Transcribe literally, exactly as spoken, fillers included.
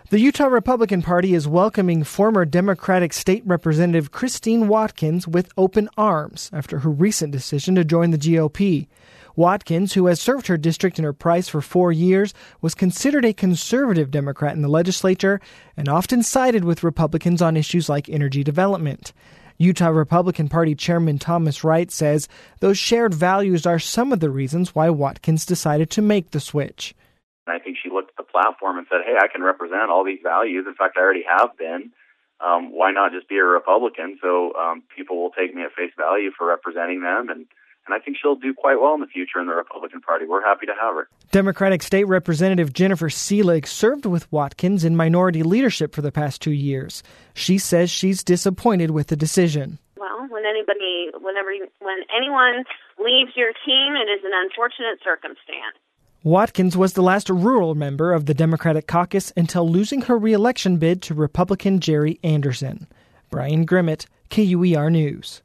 The Utah Republican Party is welcoming former Democratic State Representative Christine Watkins with open arms after her recent decision to join the G O P. Watkins, who has served her district in her Price for four years, was considered a conservative Democrat in the legislature and often sided with Republicans on issues like energy development. Utah Republican Party Chairman Thomas Wright says those shared values are some of the reasons why Watkins decided to make the switch. I think she looked at the platform and said, hey, I can represent all these values. In fact, I already have been. Um, why not just be a Republican? So um, people will take me at face value for representing them. And, and I think she'll do quite well in the future in the Republican Party. We're happy to have her. Democratic State Representative Jennifer Seelig served with Watkins in minority leadership for the past two years. She says she's disappointed with the decision. Well, when anybody, whenever, when anyone leaves your team, it is an unfortunate circumstance. Watkins was the last rural member of the Democratic caucus until losing her re-election bid to Republican Jerry Anderson. Brian Grimmett, K U E R News.